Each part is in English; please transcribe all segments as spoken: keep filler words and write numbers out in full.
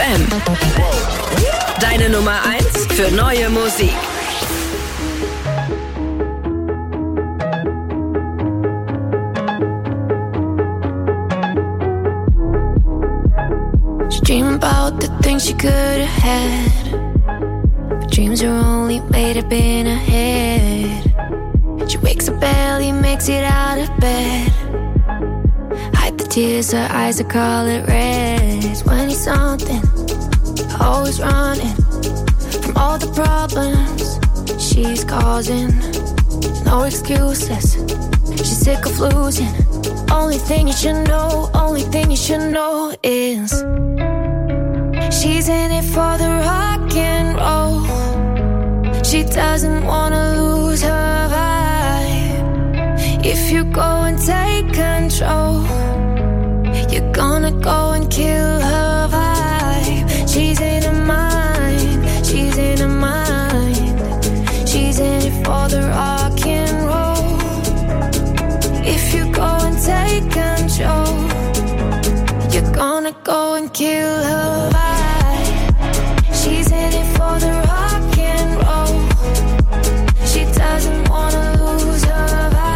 M. Deine Nummer eins für neue Musik. She dream about the things she could have had, but dreams are only made up in her head. She wakes up early, makes it out of bed, hide the tears, her eyes are color red. When he's something, always running from all the problems she's causing. No excuses, she's sick of losing. Only thing you should know, only thing you should know is she's in it for the rock and roll. She doesn't wanna lose her vibe. If you go and take control, you're gonna go and kill her vibe. She's in her mind, she's in her mind. She's in it for the rock and roll. If you go and take control, you're gonna go and kill her vibe. She's in it for the rock and roll. She doesn't wanna lose her vibe.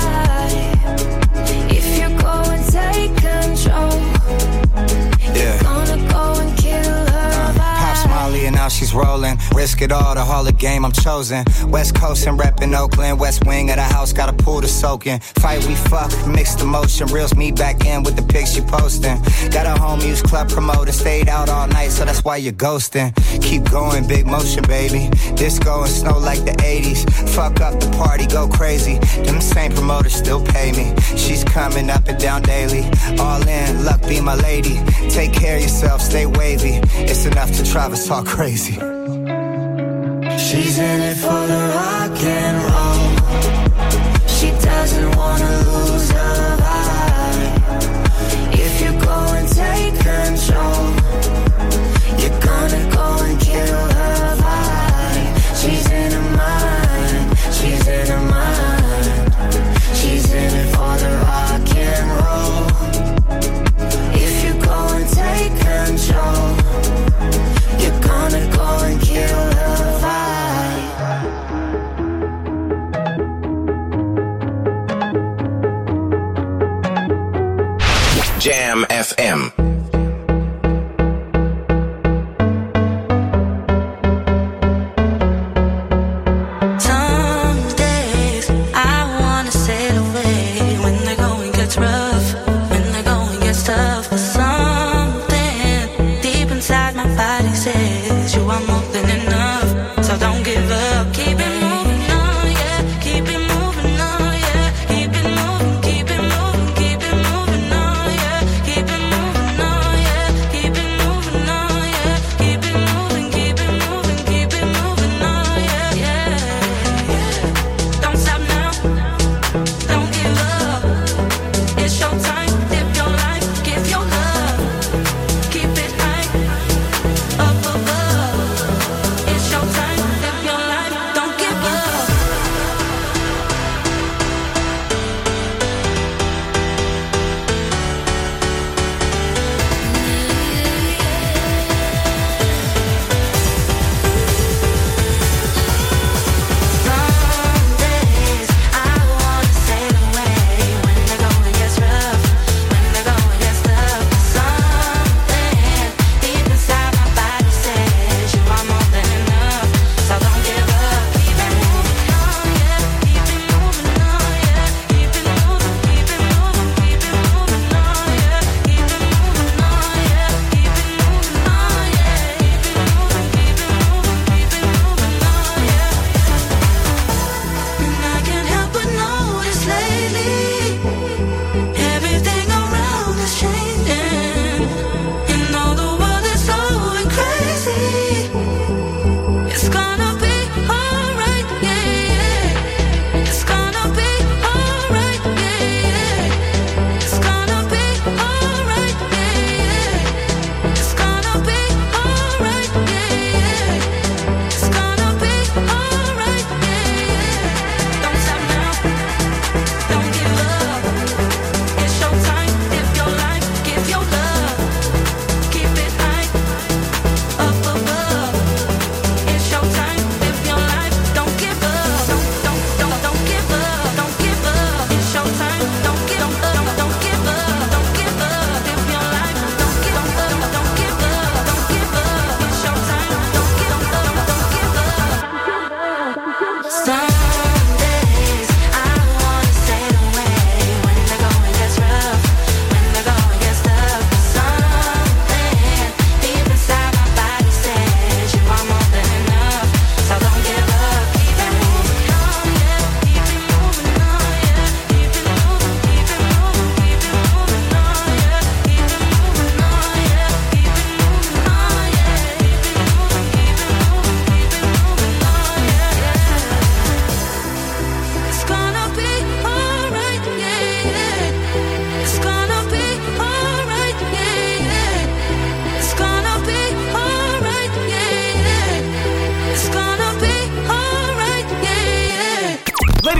If you go and take control, yeah, you're gonna go and kill her vibe. Pop Smiley and now she's rolling. Risk it all, the Hall of Game I'm chosen. West Coast and reppin' Oakland. West wing of the house, got a pool to soak in. Fight we fuck, mixed emotion. Reels me back in with the pics she posting. Got a home use club promoter. Stayed out all night, so that's why you're ghosting. Keep going, big motion, baby. Disco and snow like the eighties. Fuck up the party, go crazy. Them same promoters still pay me. She's coming up and down daily. All in, luck be my lady. Take care of yourself, stay wavy. It's enough to drive us all crazy. She's in it for the rock and roll. She doesn't wanna lose her vibe. If you go and take control, you're gonna go and kill her vibe. She's in her mind, she's in her mind. She's in it for the rock and roll. If you go and take control, you're gonna go and kill her vibe.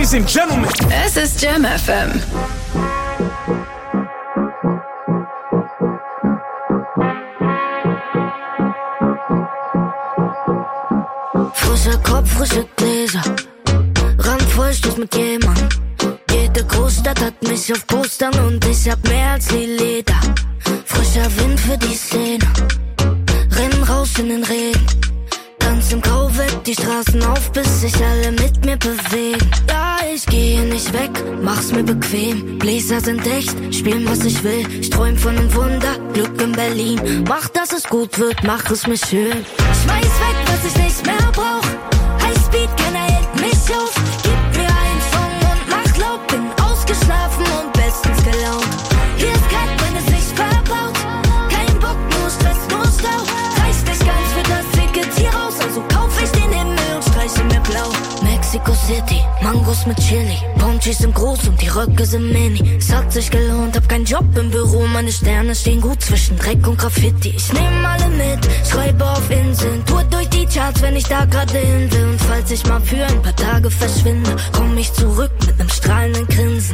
Ladies and Gentlemen. Es ist Jam F M. Frischer Kopf, frische Gläser. Randvoll, Stoß mit jemandem. Jede Großstadt hat mich auf Postern und ich hab mehr als die Leder. Frischer Wind für die Szene. Rennen raus in den Regen. Tanz im Grau weg, die Straßen auf, bis sich alle mit mir bewegen. Ja, ich gehe nicht weg, mach's mir bequem. Bläser sind echt, spielen was ich will. Ich träum von einem Wunder, Glück in Berlin. Mach, dass es gut wird, mach es mir schön. Schmeiß weg, was ich nicht mehr brauch. Highspeed, keiner hält mich auf. Gib mir einen Song und mach laut. Bin ausgeschlafen und bestens gelaunt. Hier ist kalt, wenn es sich verbaut. Kein Bock, nur Stress, nur Stau. Reicht nicht ganz für das Ticket hier raus. Also kauf ich den Himmel und streiche mir blau. Mexico City, Mangos mit Chili. Ponchis sind groß und die Röcke sind mini. Es hat sich gelohnt, hab keinen Job im Büro. Meine Sterne stehen gut zwischen Dreck und Graffiti. Ich nehm alle mit, schreibe auf Inseln. Tour durch die Charts, wenn ich da gerade hin will. Und falls ich mal für ein paar Tage verschwinde, komm ich zurück mit nem strahlenden Grinsen.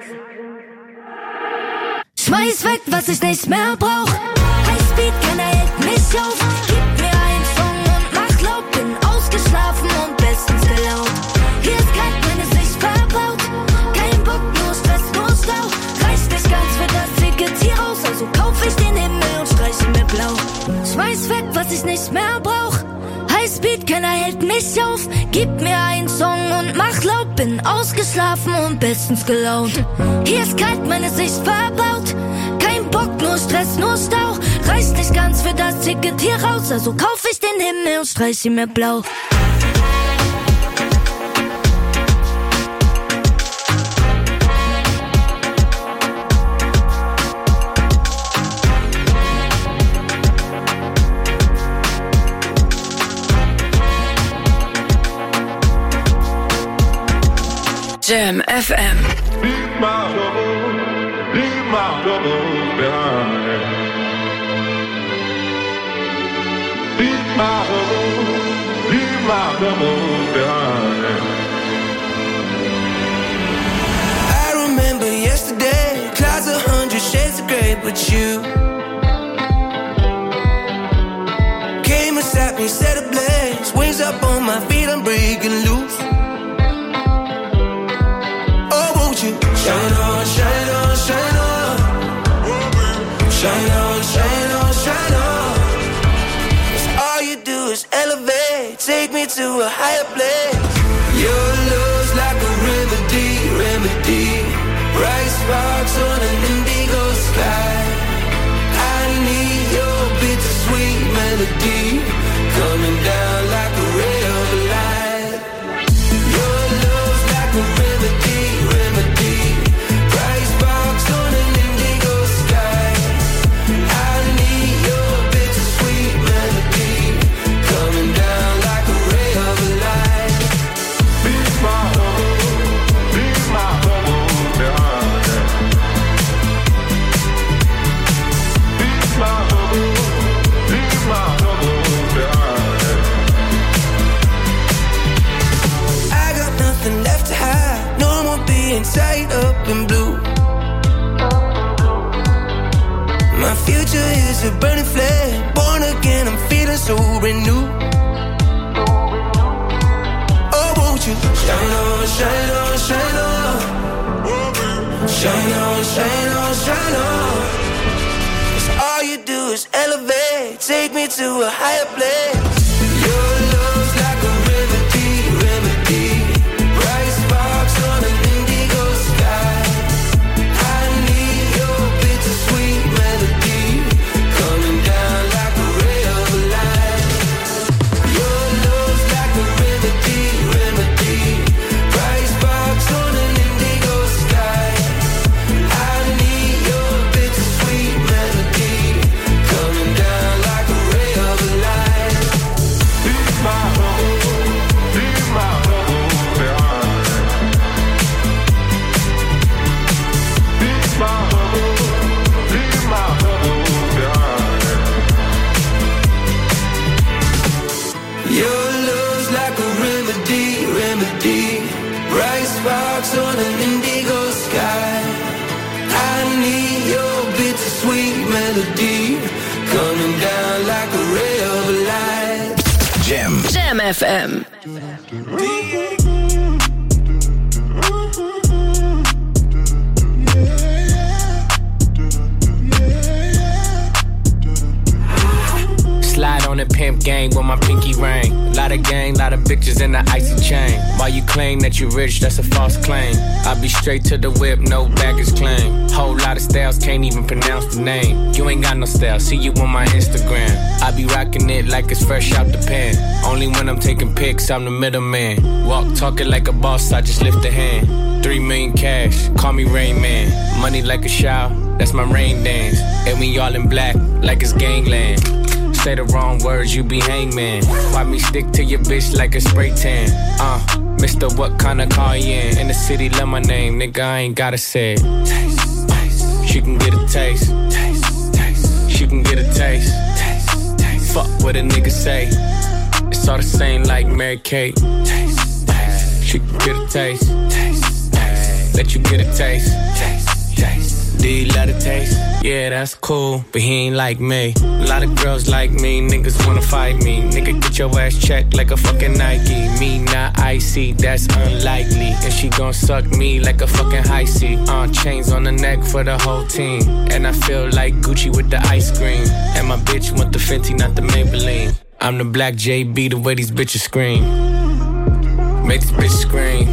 Schmeiß weg, was ich nicht mehr brauch. Highspeed, keiner hält mich auf. Gib mir einen Song und mach laut. Bin ausgeschlafen und bestens gelaunt. Hier ist kalt, wenn es sich verbaut. Kein Bock, nur Stress, nur Stau. Reicht nicht ganz für das Ticket hier raus. Also kauf ich den Himmel und streiche mir blau. Schmeiß weg, was ich nicht mehr brauch. Highspeed, keiner hält mich auf. Gib mir einen Song und mach laut. Bin ausgeschlafen und bestens gelaunt. Hier ist kalt, meine Sicht verbaut. Kein Bock, nur Stress, nur Stau. Reicht nicht ganz für das Ticket hier raus. Also kauf ich den Himmel und streich ihn mir blau. Jam F M. Leave my troubles, leave my troubles behind. Leave my troubles, leave my troubles behind. I remember yesterday, clouds a hundred shades of grey, but you came and sat me, set ablaze, wings up on my feet, I'm breaking loose. Shine on, shine on, shine on. Shine on, shine on, shine on. 'Cause all you do is elevate, take me to a higher place. Your love's like a remedy, remedy. Bright sparks on an indigo sky. I need your bittersweet melody, coming down like a ray of light. Your love's like a remedy, remedy. Tied up in blue. My future is a burning flame. Born again, I'm feeling so renewed. Oh, won't you shine on, shine on, shine on. Shine on, shine on, shine on. 'Cause all you do is elevate, take me to a higher place. Your love's like a remedy, remedy. Bright sparks on an indigo sky. I need your bittersweet melody, coming down like a ray of light. Your love's like a remedy, remedy. Bright sparks on an indigo sky. I need your bittersweet melody, coming down like a ray of light. Jam F M. Slide on the pimp gang with my pinky ring. Lot of gang, lot of bitches in the icy chain. While you claim that you rich, that's a false claim. I be straight to the whip, no baggage claim. Whole lot of styles, can't even pronounce the name. You ain't got no style, see you on my Instagram. I be rocking it like it's fresh out the pan. Only when I'm taking pics, I'm the middleman. Walk talking like a boss, I just lift a hand. Three million cash, call me Rain Man. Money like a shower, that's my rain dance. And we all in black, like it's gangland. Say the wrong words, you be hangman. Why me stick to your bitch like a spray tan? Uh, Mister What kind of car you in? In the city, love my name, nigga, I ain't gotta say it. Taste, taste. She can get a taste. Taste, taste. She can get a taste. Taste, taste. Fuck what a nigga say. It's all the same like Mary Kate. Taste, taste. She can get a taste. Taste, taste. Let you get a taste. Taste, taste. Do you love the taste? Yeah, that's cool, but he ain't like me. A lot of girls like me, niggas wanna fight me. Nigga, get your ass checked like a fucking Nike. Me not icy, that's unlikely. And she gon' suck me like a fucking high C. Uh, chains on the neck for the whole team. And I feel like Gucci with the ice cream. And my bitch want the Fenty, not the Maybelline. I'm the black J B, the way these bitches scream. Make this bitch scream.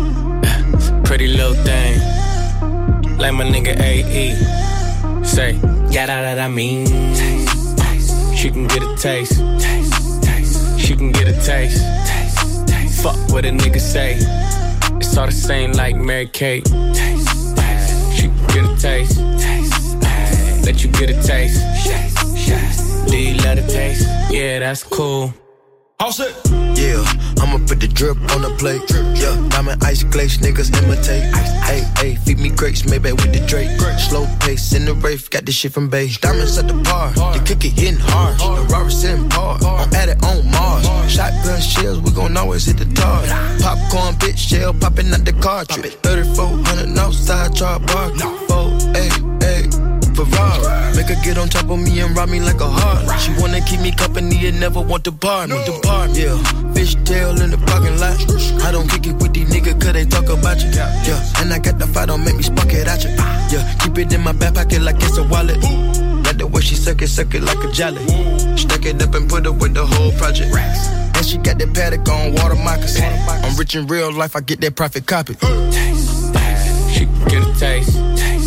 Pretty little thing. Like my nigga A E. Say, yeah, that I mean. Taste, taste. She can get a taste. Taste, taste. She can get a taste. Taste, taste. Fuck what a nigga say. It's all the same like Mary Kate. Taste, taste. She can get a taste. Taste, taste. Let you get a taste. Taste, taste. Do you love the taste? Yeah, that's cool. All set. Yeah, I'ma put the drip on the plate. Yeah, diamond ice glaze, niggas imitate. Hey, hey, feed me grapes, maybe with the Drake. Slow pace in the rave, got this shit from Bay. Diamonds at the bar, the cookie hitting hard. The Robert sitting par, I'm at it on Mars. Shotgun shells, we gon' always hit the tar. Popcorn, bitch, shell popping out the cartridge. thirty-four hundred outside, chart bar. four, eight, eight. Ferrari. Make her get on top of me and rob me like a heart. She wanna keep me company and never want to bar me. The bar, yeah. Fishtail in the parking lot. I don't kick it with these niggas cause they talk about you. Yeah, and I got the fight, don't make me spark it at you. Yeah, keep it in my back pocket like it's a wallet. Like the way she suck it, suck it like a jelly. Stack it up and put it with the whole project. And she got that paddock on water moccasins. I'm rich in real life, I get that profit copy. Taste, taste. She can get a taste.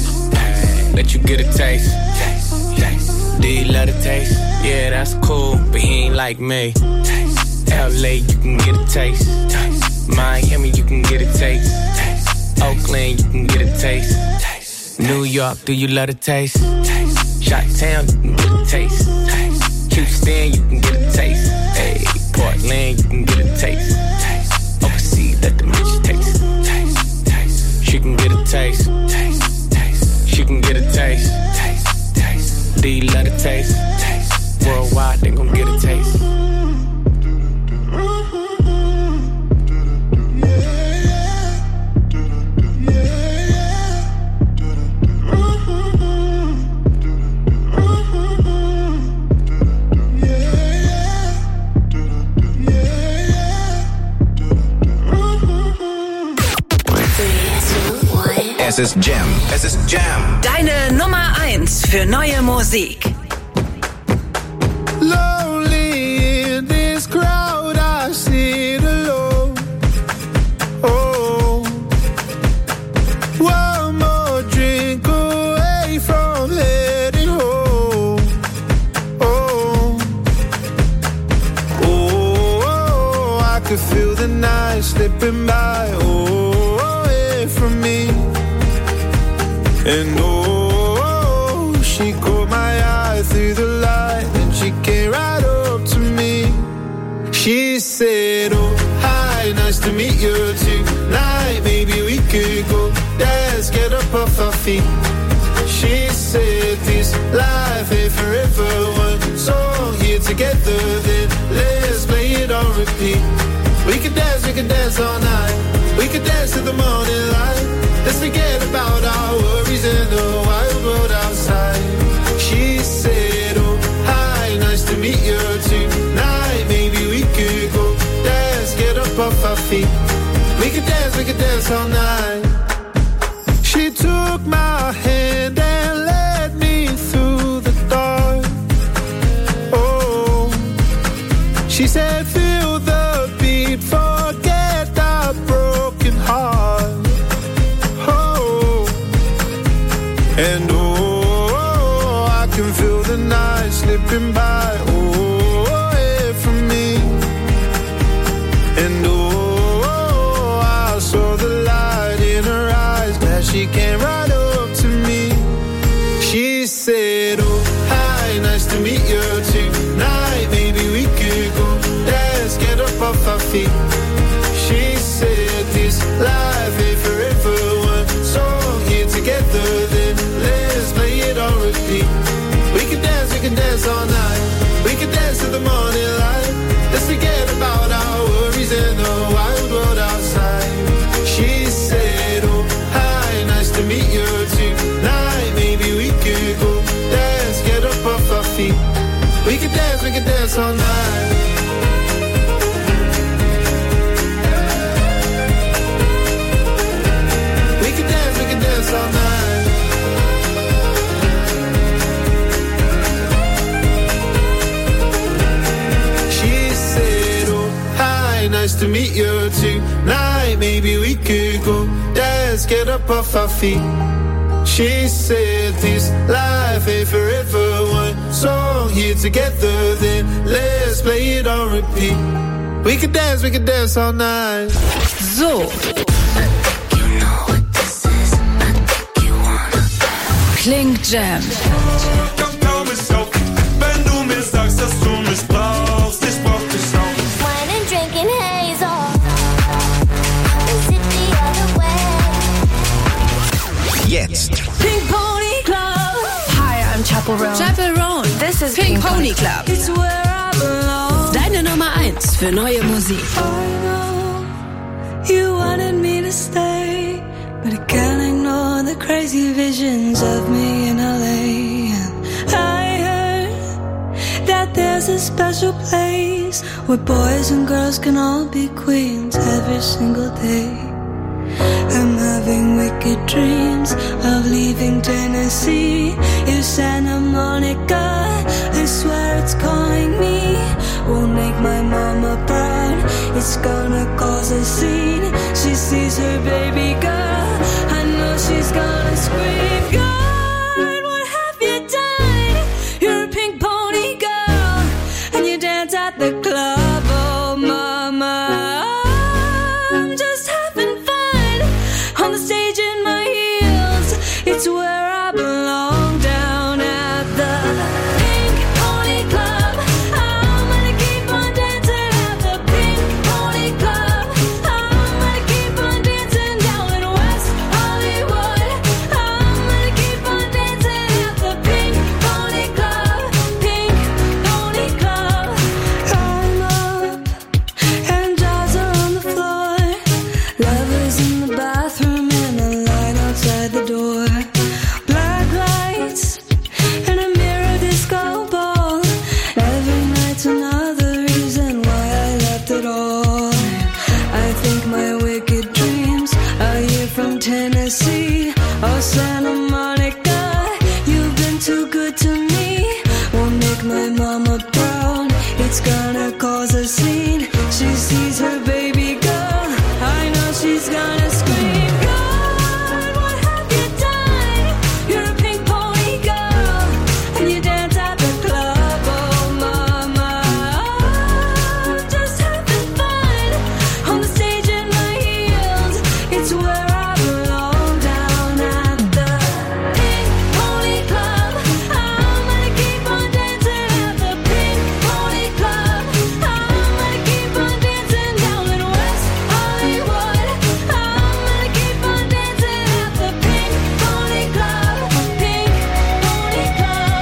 Let you get a taste. Taste, taste. Do you love the taste? Yeah, that's cool, but he ain't like me. Taste, L A, you can get a taste. Taste. Miami, you can get a taste. Taste. Oakland, you can get a taste. Taste. New York, do you love the taste? Taste. Chi-Town, you can get a taste. Taste. Houston, you can get a taste. Hey, Portland, you can get a taste. Taste. Overseas, let the bitch taste. Taste, taste. She can get a taste. Taste. She can get a taste. Taste, taste. Do you love the taste? Taste. Worldwide, they gon' get a taste. Es ist Jam. Es ist Jam. Deine Nummer eins für neue Musik. Lonely in this crowd, I sit alone. Oh, one more drink away from heading home. Oh, oh, oh, I could feel the night slipping by. Oh, away from me. And oh, she caught my eye through the light, and she came right up to me. She said, oh, hi, nice to meet you tonight. Maybe we could go dance, get up off our feet. She said, this life ain't forever. One song here together, then let's play it on repeat. We could dance, we could dance all night. We could dance to the morning light. Let's forget about our worries in the wild world outside. She said, oh, hi, nice to meet you tonight. Maybe we could go We could dance, we could dance all night. She took my hand and led me through the dark. Oh, she said, feel the beat, forget the broken heart. Oh, and oh, I can feel the night slipping by. Oh, away from me. And oh, I saw the light in her eyes. Glad she came right up to me. She said, oh, hi, nice to meet you tonight. Maybe we could go dance, get up off our feet. She said, this life ain't forever. One song here together, then let's play it on repeat. We can dance, we can dance all night. We can dance to the morning light. Let's forget about our worries and the wild world outside. She said, oh, hi, nice to meet you tonight. Maybe we could go dance, get up off our feet. We can dance, we can dance all night. We can dance, we can dance all night. She said, oh, hi, nice to meet you tonight. Maybe we could go dance, get up off our feet. She said, this life ain't forever. One song here together, then let's play it on repeat. We could dance, we could dance all night. So. Klingt Jam. Kakao mit Sophie, wenn du mir sagst, dass du mich brauchst, ich brauch dich auch. Wine and drinking hazel. Is it the other way? Jetzt. Pink Pony Club. Hi, I'm Chaperone. Chaperone. This is Pink, Pink Pony Club. It's where I belong. Deine Nummer eins für neue Musik. I know you wanted me to stay, but I can't ignore the crazy visions of me in L A. And I heard that there's a special place where boys and girls can all be queens every single day. I'm having wicked dreams of leaving Tennessee. If Santa Monica, I swear it's calling me. Won't make my mama proud, it's gonna cause a scene. She sees her baby girl, I know she's gonna scream. God, what have you done? You're a pink pony girl, and you dance at the club. Oh mama, I'm just having fun on the stage in my heels. It's where I belong, down at the Pink Pony Club. I'm gonna keep on dancing at the Pink Pony Club. I'm gonna keep on dancing down in West Hollywood. I'm gonna keep on dancing at the Pink Pony Club. Pink Pony Club. I'm up and jaws are on the floor. Lovers in the bathroom and a line outside the door. Black lights and a mirror disco ball. Every night's another reason why I left it all. I think my wicked dreams are here from Tennessee or Santa Monica. You've been too good to me. Won't make my mama proud. It's gonna cause a scene. She sees her baby girl, I know she's gonna scream. God, what have you done? You're a pink pony girl, and you dance at the club. Oh mama, I'm just having fun on the stage in my heels. It's where I belong, down at the Pink Pony Club. I'm gonna keep on dancing at the Pink Pony Club. I'm gonna keep on dancing down in West Hollywood. I'm gonna keep on dancing at the Pink Pony Club. Pink Pony Club.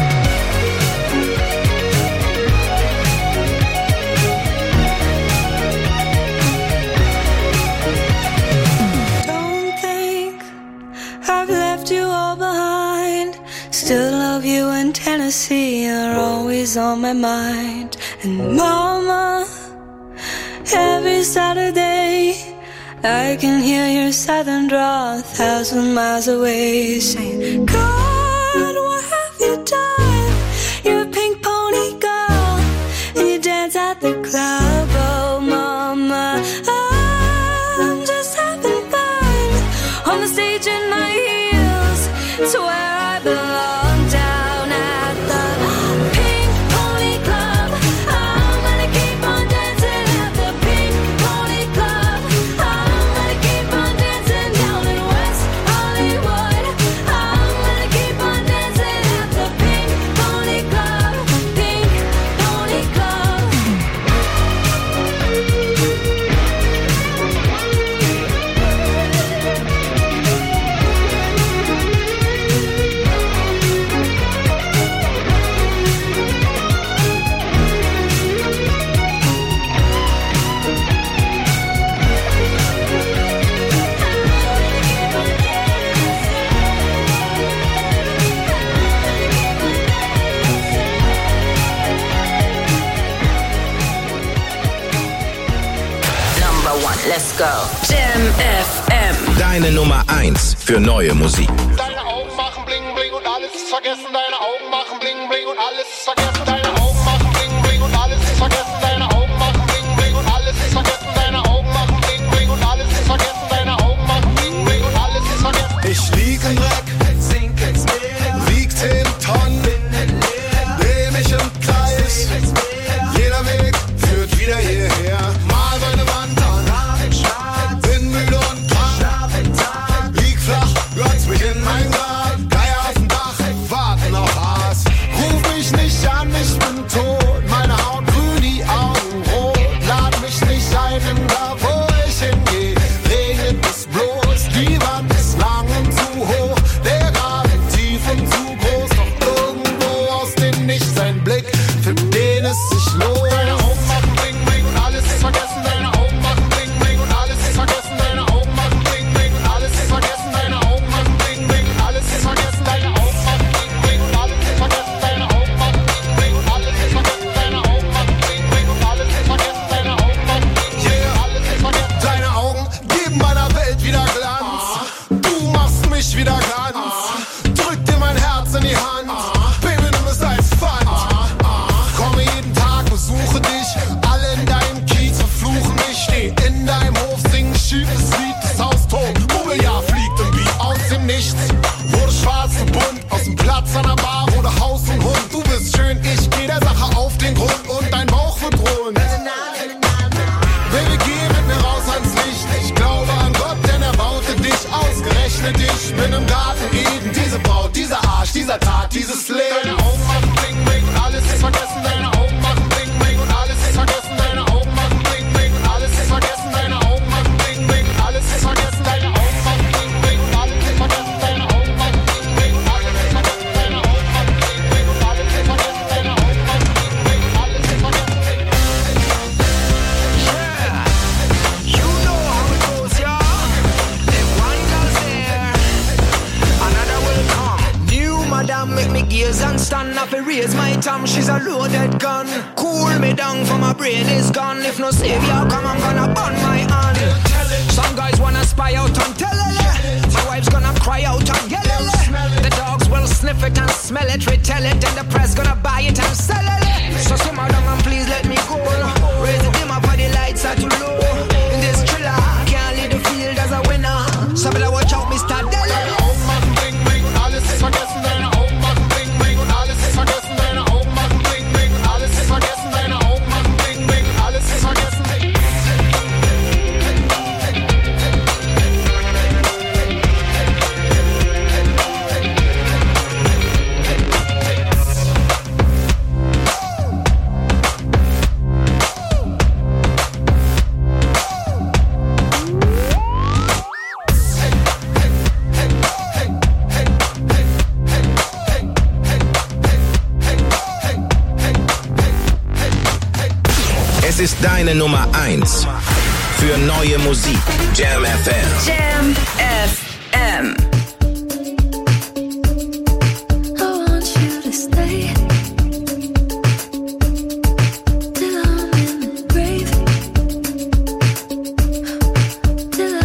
Don't think I've left you all behind. Still love you in Tennessee, you're always on my mind. And mama, every Saturday I can hear your southern drawl a thousand miles away, saying, God, what have you done? You're a pink pony girl, and you dance at the club. Oh, mama, I'm just having fun on the stage in my heels. It's where I belong, down at the Pink Pony Club. I'm gonna keep on dancing at the Pink Pony Club. I'm gonna keep on dancing down in West Hollywood. I'm gonna keep on dancing at the Pink Pony Club. Pink Pony Club. Number one, let's go. Jam F M. Deine Nummer eins für neue Musik. Deine Augen machen bling bling und alles ist vergessen. Deine Augen machen bling bling und alles ist vergessen. Deine Augen machen bling bling und alles ist vergessen. Deine Augen machen bling bling und alles ist vergessen. Deine Augen machen bling bling und alles ist vergessen. Deine Augen machen bling bling und alles ist vergessen. Ich lieg im Dreck, sink ins Meer, wieg zehn Tonnen, dreh mich im Kreis, jeder Weg führt wieder hierher. Mal meine Wand an, bin müde und krank, lieg flach, glotz mich in mein Grab, Geier auf dem Dach, warten auf Aas. Ruf mich nicht an, ich bin tot, meine Haut grün, die Augen rot, lad mich nicht ein, denn da wo ich hingehe, regnet es bloß, die Wand ist lang und zu hoch, der Graben tief und zu groß, doch irgendwo aus dem Nichts ein Blick, für den es sich lohnt. Deine Augen machen bling bling und alles ist vergessen. Deine Augen machen bling bling und alles ist vergessen. Deine Augen machen bling bling und alles ist vergessen. Deine Augen machen bling bling und alles ist vergessen. Deine Augen machen bling bling und alles ist vergessen. Deine Augen machen bling bling und alles ist vergessen. Deine Augen machen bling bling und alles ist vergessen. Deine Augen machen bling bling und alles ist vergessen. Deine Augen geben meiner Welt wieder Glanz. Du machst mich wieder ganz. Drück dir mein Herz in die Hand. Baby, nimm es als Pfand. Komme jeden Tag, besuche dich. Alle in deinem Kiez verfluchen mich. Steh in deinem Hof, sing ein schiefes Lied. Das Haus tot, Mobiliar fliegt im Beat. Aus dem Nichts wurde schwarz und bunt. Aus dem Platz an der Bar wurde Haus und Hund. Du bist schön, ich geh der Sache auf den Grund. Und dein Bauch wird rund. Baby, geh mit mir raus ans Licht. Ich glaube an Gott, denn er baute dich. Ausgerechnet dich. Bin im Garten Eden. Diese Braut, dieser Arsch, dieser Tag, dieses Leben. Deine Augen machen bling bling und alles ist vergessen. Deine Augen machen bling bling und alles ist vergessen. Deine Augen machen bling bling und alles ist vergessen. Deine Augen machen bling bling und alles ist vergessen. Deine Augen machen bling bling und alles ist vergessen. Deine Augen machen bling bling und alles ist vergessen. Deine Augen machen bling bling und alles ist vergessen. Deine Augen machen bling bling und alles ist vergessen. You know how it goes, y'all. If one girl's there, another will come. New madam make me gaze and stand up and raise my tongue. She's a loaded gun. Cool me down for my brain is gone. If no savior come, I'm gonna burn my hand. Some guys wanna spy out on telele. My wife's gonna cry out on yelele. The dogs will sniff it and smell it, retell it, and the press gonna buy it and sell it. So simmer down and please let me go. Raise the dim up for the lights are too low. In this thriller, can't lead the field as a winner. So better watch out, Mister Dele. Deine Augen machen bling bling und alles ist vergessen. Deine Augen machen bling bling und alles ist vergessen. Deine Augen machen bling bling und alles ist vergessen. Deine Augen machen bling bling und alles ist vergessen. Es ist deine Nummer eins für neue Musik. Jam F M. Jam F M. I want you to stay till I'm in the grave, till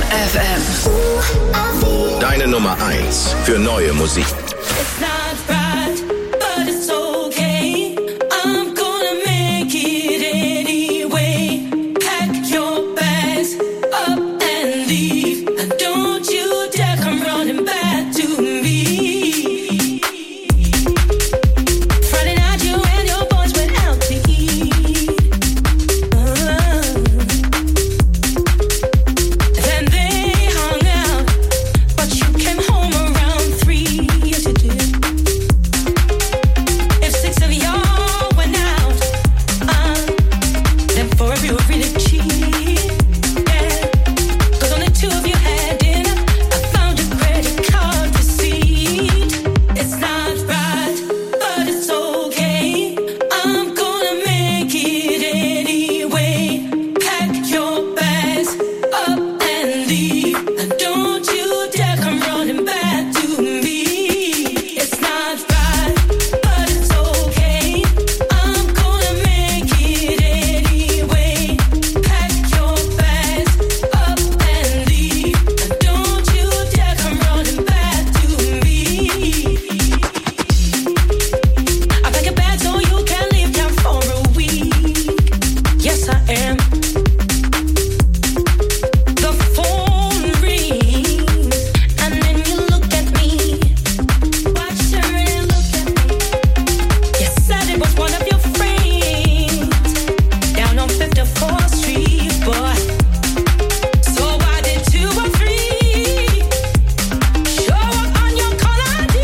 F M. Deine Nummer eins für neue Musik. It's not right, but it's okay. I'm gonna make it anyway. Pack your bags up and leave. And don't you dare come running back to me. Friday night you and your boys went out to eat. Uh, then they hung out, but you came home around three. Yes, you did. If six of y'all went out, uh, then four of you were really cheap. Yeah, 'cause only two of you had dinner. I found a credit card receipt. It's not right, but it's okay. I'm gonna make it anyway. Pack your bags up and leave. And don't you dare come running back to me. It's not right, but it's okay. I'm gonna make it anyway. Pack your bags up and leave. And don't you dare come running back to me. I pack a bag so you can leave town for a week. Yes, I am. The phone rings, and then you look at me. Watch her and look at me. You said it was one of your friends down on fifty-fourth Street, boy. So why did two or three show up on your call I D?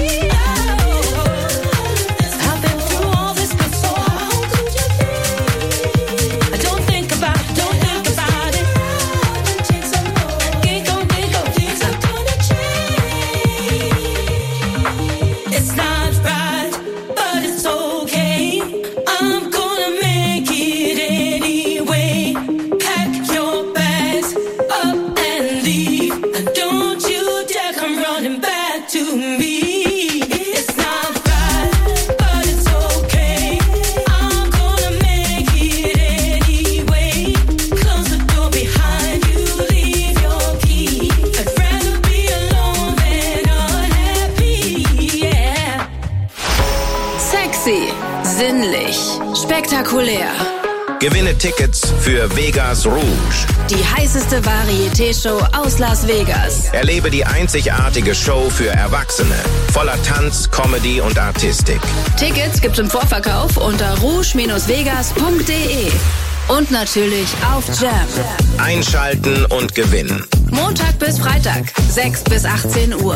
I've been through all this before. How could you be? Don't think about it, don't think about it. Giggle, giggle, things are gonna change. It's not right, but it's okay. I'm gonna make it anyway. Pack your bags up and leave. And don't you dare come running back to me. It's not right, but it's okay. I'm gonna make it anyway. Close the door behind you, leave your key. I'd rather be alone than unhappy, yeah. Sexy, sinnlich, spektakulär. Gewinne Tickets für Vegas Rouge. Die heißeste Varieté-Show aus Las Vegas. Erlebe die einzigartige Show für Erwachsene. Voller Tanz, Comedy und Artistik. Tickets gibt's im Vorverkauf unter rouge vegas punkt de. Und natürlich auf Jam. Einschalten und gewinnen. Montag bis Freitag, sechs bis achtzehn Uhr.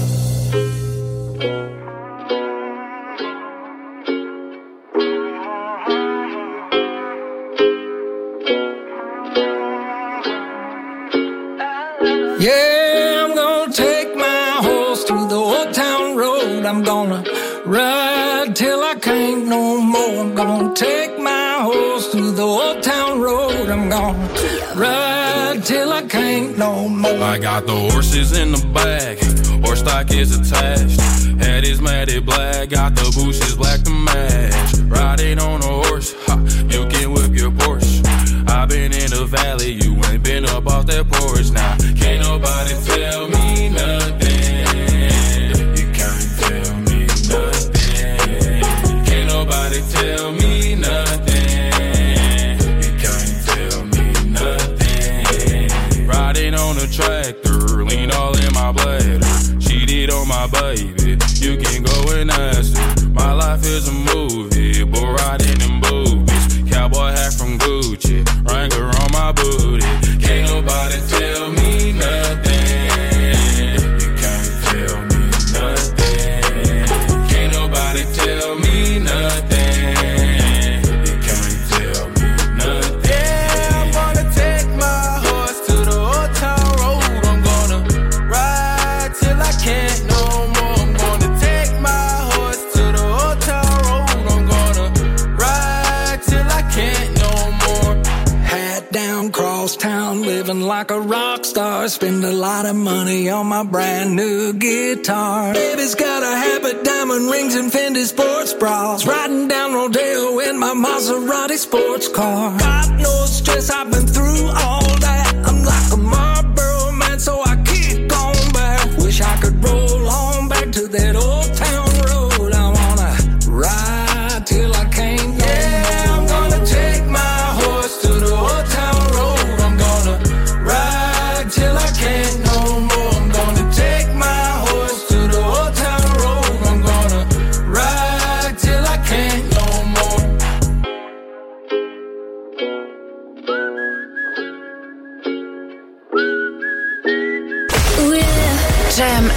Yeah, I'm gonna take my horse to the old town road. I'm gonna ride till I can't no more. I'm gonna take my horse to the old town road. I'm gonna ride till I can't no more. I got the horses in the bag, horse stock is attached. Head is matted black, got the bushes black to match. Riding on a horse, ha, you can whip your Porsche. I've been in the valley, you ain't been up off that porch. Now, can't nobody tell me nothing. You can't tell me nothing. Can't nobody tell me nothing. You can't tell me nothing. Riding on a tractor, lean all in my bladder. Cheated on my baby, you can go and ask her. My life is a movie, but riding in boobies. Cowboy hat from Gucci, Wrangler on my booty. Can't nobody tell me nothing. You can't tell me nothing. Can't nobody tell me nothing. You can't tell me nothing. Yeah, I'm gonna take my horse to the old town road. I'm gonna ride till I can't no more. I'm gonna take my horse to the old town road. I'm gonna ride till I can't no more. Hat down, cross town, living like a rock star. Spend a lot of money on my brand new guitar. Baby's got a habit, diamond rings and Fendi sports bras. Riding down Rodeo in my Maserati sports car. Got no stress, I've been through all that. I'm like a Marlboro man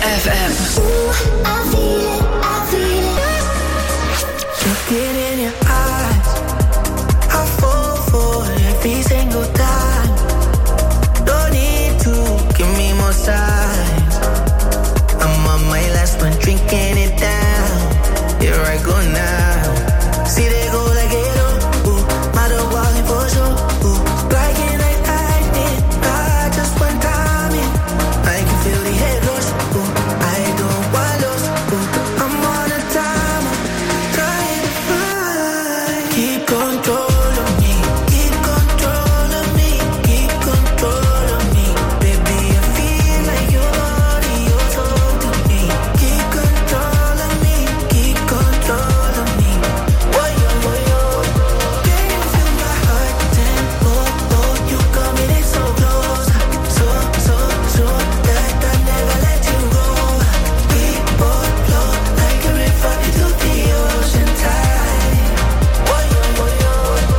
F M. Ooh, I feel it, I feel it. Looking in your eyes, I fall for every single time. Don't need to give me more signs. I'm on my last one, drinking it down. Here I go now. See they go like it all. Ooh, matter walking for sure. Ooh, like it like lightning. I just one time in. I can feel the head rush. Ooh, I don't want lost. Ooh, I'm on a timer, trying to find. Keep control of me. Keep control of me. Keep control of me. Baby, I feel like your body, your soul to me. Keep control of me. Keep control of me. Whoa, yo, whoa, yo. Can you feel my heart tempo? Oh, you coming in so close. So, so, so that I never let you go. We both flow like a river into the ocean tide. Whoa, yo, whoa, yo.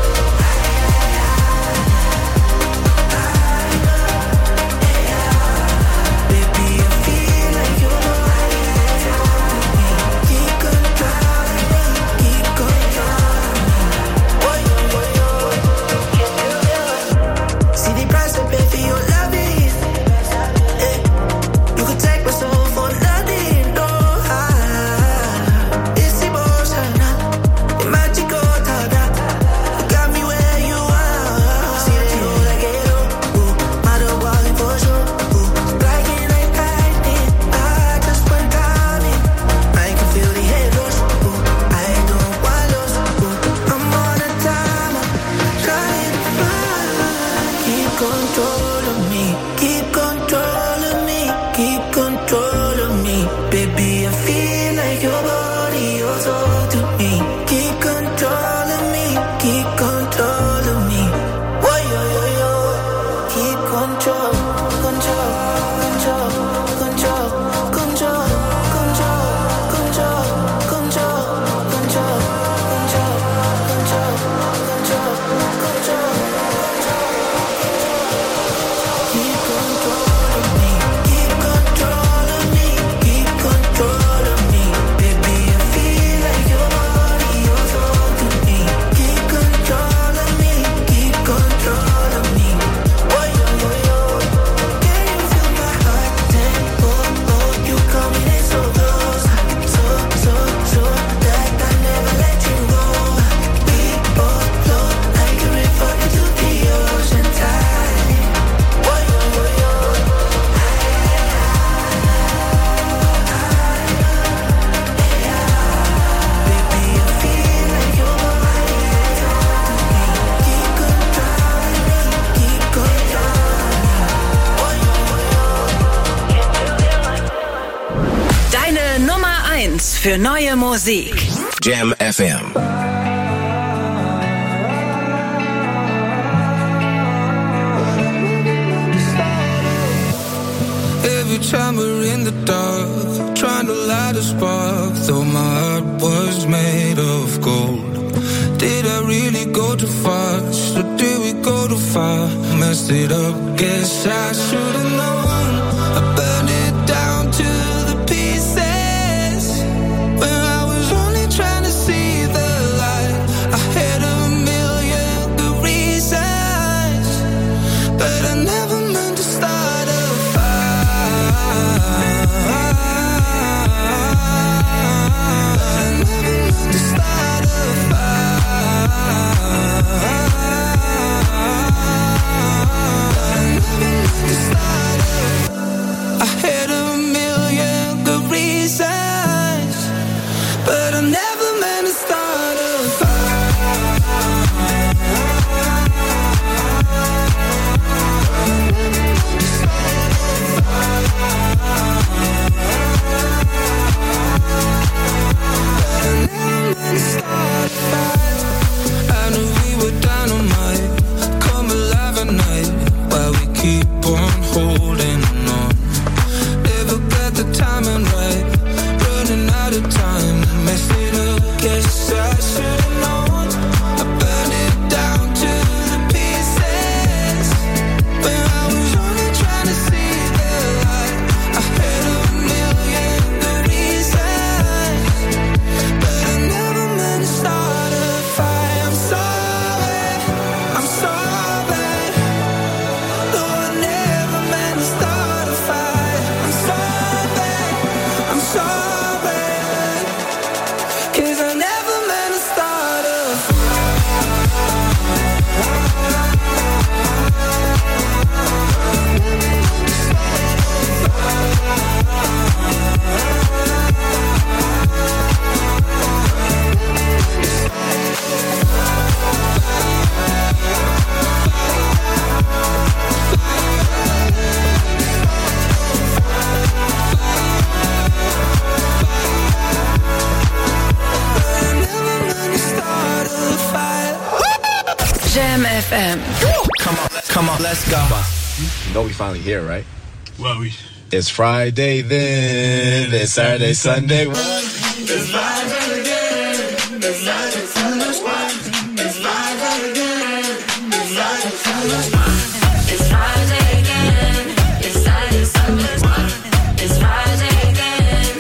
Baby, I feel like your body is all to me. Keep control of me. Keep control of me. Whoa, yo, whoa, yo. Can you feel it? See the price I pay for your loving. Hey, you could take my soul for nothing. No, ah, it's emotional, the magical tada. You got me where you are. See that you like it all. Ooh, matter walking for sure. Ooh, like it like lightning. I just one time in. I can feel the head rush. Ooh, I don't want lost. Ooh, I'm on a timer, trying to find. Keep control of me. Keep control of me. Keep control of me. Baby, I feel like your body, your soul to me. Keep control of me. Keep control of me. Whoa, yo, yo, yo. Keep control, control, control, control, control, control, control, control, control, control, control, control, control. Keep control of me. Keep control of me. Keep control of me. Baby, I feel like your body, your soul to me. Keep control of me. Keep control of me. Whoa, yo, yo, yo. Can you feel my heart tempo? Oh, you coming in so close. So, so, so that I never let you go. We both flow like a river into the ocean tide. Whoa, yo, yo, yo. Baby, I feel like your body is all to me. Keep control of me. Keep control of me. Whoa, yo, yo, yo. Deine Nummer eins für neue Musik. Jam F M. Every time we're in the dark, trying to light a spark, though my heart was made of gold. Did I really go too fast, or did we go too far? Messed it up, guess I should've known. I burned it down to the pieces, when I was only trying to see the light. I had a million good reasons, but I never meant to start a fire. I never meant to start a fire. I never meant to start a Jam F M. Come on, come on, let's go. You know we finally here, right? Well, we. It's Friday then. It's Saturday, Sunday. It's Friday again. It's Friday, Sunday. It's Friday again. It's Friday, Sunday. It's Friday again. It's Saturday, Sunday. It's Friday again.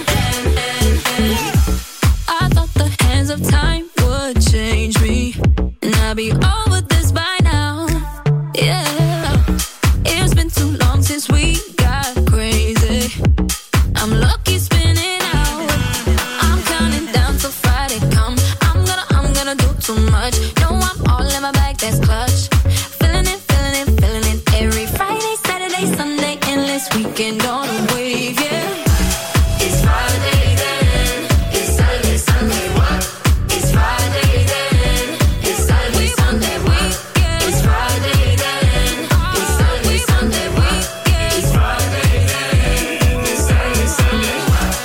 I thought the hands of time would change me, and I'd be over this by now. Yeah, it's been too long since we got crazy. I'm lucky spinning out. I'm counting down till Friday come. I'm gonna, I'm gonna do too much. No, I'm all in my bag, that's clutch. Feeling it, feeling it, feeling it. Every Friday, Saturday, Sunday, endless weekend on a wave, yeah. It's Friday then. It's Saturday, Sunday. What? It's Friday then. It's Saturday, Sunday. What? It's Friday then. It's Saturday, Sunday. What? It's Friday then. It's Saturday, Sunday.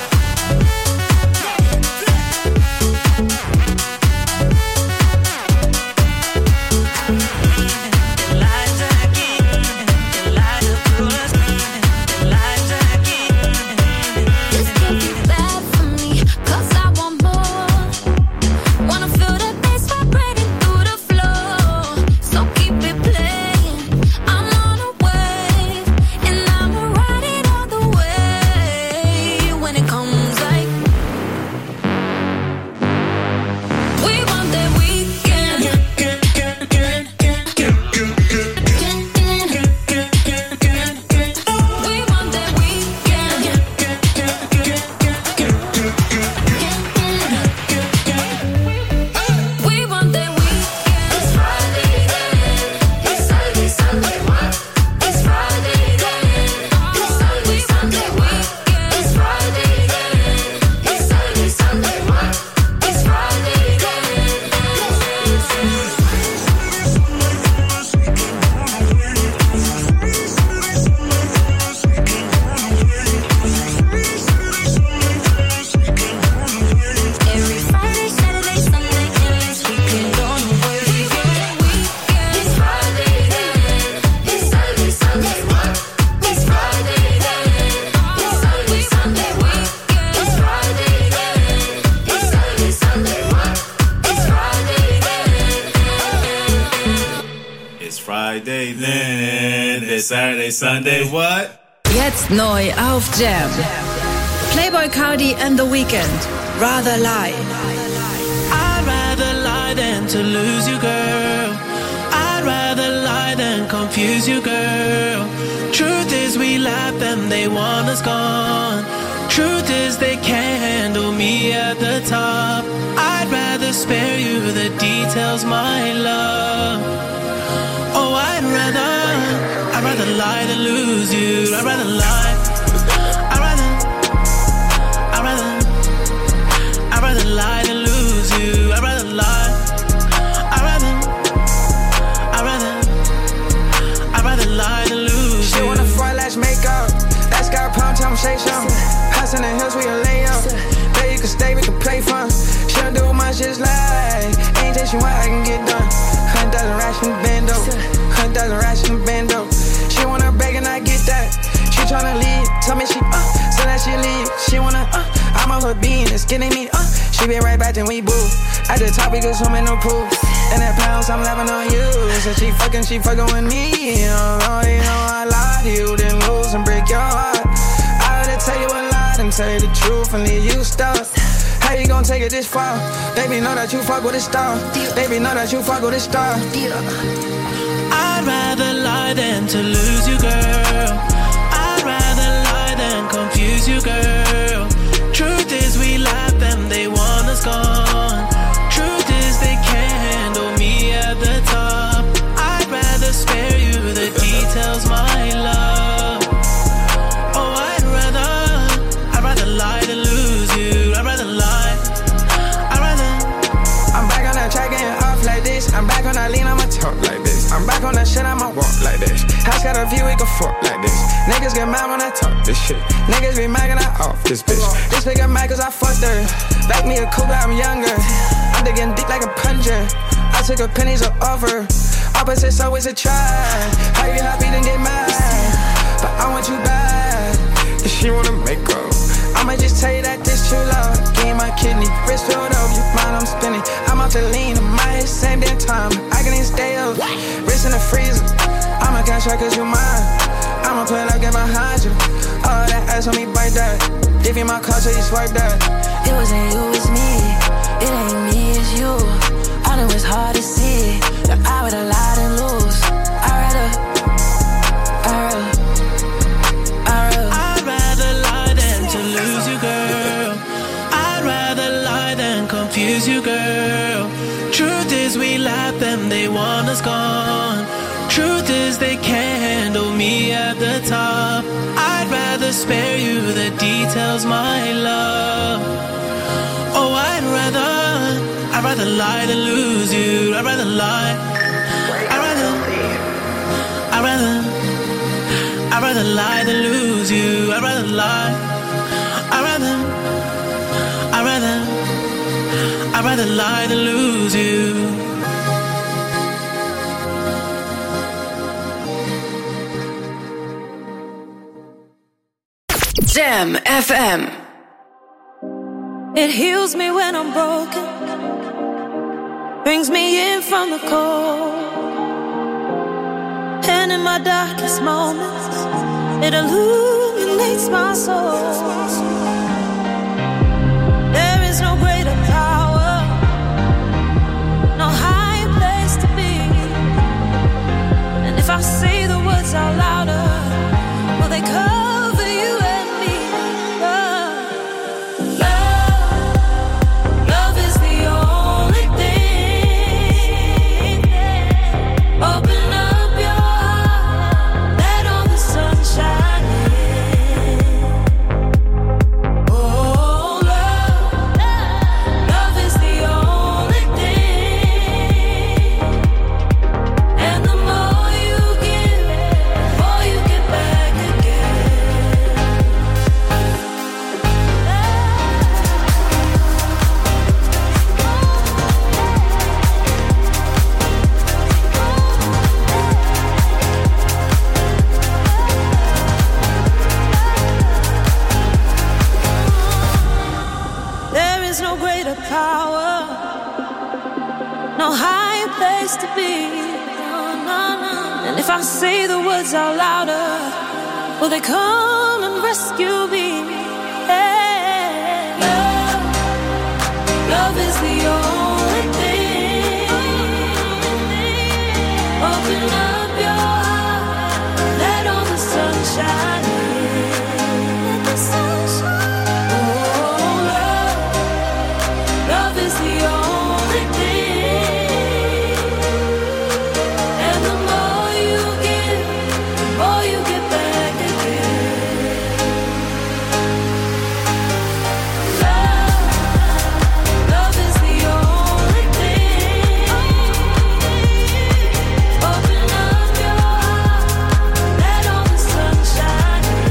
This can't be bad for me, 'cause I want more. Wanna feel that bass vibrating through the floor. So keep it playing. I'm on a wave, and I'ma ride it all the way. When it comes like we want that weekend. We want that weekend. We want that weekend. It's Friday then. It's Saturday, Sunday. What? It's Friday then. It's Saturday, Sunday. What? It's Friday then. It's Saturday, Sunday. What? It's Friday Every Friday, Saturday, Sunday, endless weekend on the wave. It's Friday then. It's Saturday, Sunday. What? It's Friday then. It's Saturday, Sunday. What? It's Friday then. It's Saturday, Sunday. What? It's Friday then. It's Friday then. It's Saturday, Sunday. What? Jetzt neu auf Jam. Playboy Cardi and The Weeknd. Rather Lie. I'd rather lie than to lose you, girl. I'd rather lie than confuse you, girl. Truth is we laugh and they want us gone. Truth is they can't handle me at the top. I'd rather spare you the details, my love. Oh, I'd rather, I'd rather lie than lose you. I'd rather lie. I'd rather, I'd rather, I'd rather lie than lose you. I'd rather lie. I'd rather, I'd rather, I'd rather lie than lose She you. wanna fry lash makeup. That's got pound time, shake some. House in the hills, we can lay up. There you can stay, we can play fun. She don't do much, just like anything she want, I can get done. Hundred thousand racks in the bando. Hundred thousand racks in the bando. She wanna beg and I get that. She tryna leave, tell me she uh, so that she leave. She wanna uh, I'm on her bean, it's getting me uh. She be right back, then we boo. At the top, we go swim in the pool. And that pounds, I'm laughing on you. So she fucking, she fucking with me. Oh, you know I lie to you, then lose and break your heart. I had to tell you a lie and tell you the truth and leave you stuck. How you gon' take it this far? Baby, know that you fuck with a star. Baby, know that you fuck with a star. I'd rather lie than to lose you, girl. I'd rather lie than confuse you, girl. Truth is we laugh and they want us gone. Truth is they can't handle me at the top. I'd rather spare you the details, my love. Oh, I'd rather, I'd rather lie than lose you. I'd rather lie. I'd rather. I'm back on that track getting off like this. I'm back on that lean, I'ma talk like this. I'm back on that shit, I'ma walk like this. House got a view, we can fuck like this. Niggas get mad when I talk this shit. Niggas be mad when I off this bitch. This nigga mad cause I fucked her. Like me a cougar, I'm younger. I'm digging deep like a plunger. I took her pennies off her. Opposites always a try. How you happy then get mad? But I want you back. If she wanna make up, I'ma just tell you that this true love. Give my kidney, wrist filled up, you mind I'm spinning. I'm off the lean in my head, same damn time. I can even stay up, wrist in the freezer. I'ma cash out cause you mine. I'ma play like get behind you. All that ass on me, bite that. Give you my card so you swipe that. It wasn't you, it's me. It ain't me, it's you. I know it's hard to see that I would've lied and lose. I'd rather, I'd rather, I'd rather. I'd rather lie than to lose you, girl. I'd rather lie than confuse you, girl. Truth is we laugh and they want us gone. Truth is they can't handle me at the top. I'd rather spare you the details, my love. Oh, I'd rather, I'd rather lie than lose you. I'd rather lie. I'd rather, I'd rather, I'd rather lie than lose you. I'd rather lie. I'd rather, I'd rather, I'd rather lie than lose you. Jam F M. It heals me when I'm broken, brings me in from the cold, and in my darkest moments, it illuminates my soul. There is no greater power, no higher place to be, and if I say the words out louder, will they cover you and me? Love, love, love is the only thing. Open up your heart, let all the sunshine in. Oh, love, love is the only thing. And the more you give, the more you get back again. There is no greater power, no higher place to be. No, no, no. And if I say the words out louder, will they come and rescue me? Yeah. Love, love is the only thing. Open up your heart, let all the sunshine in. Let the sunshine. Oh, love, love is the only thing. And the more you give, the more you get back again. Love, love is the only thing. Open up your heart, let all the sunshine in.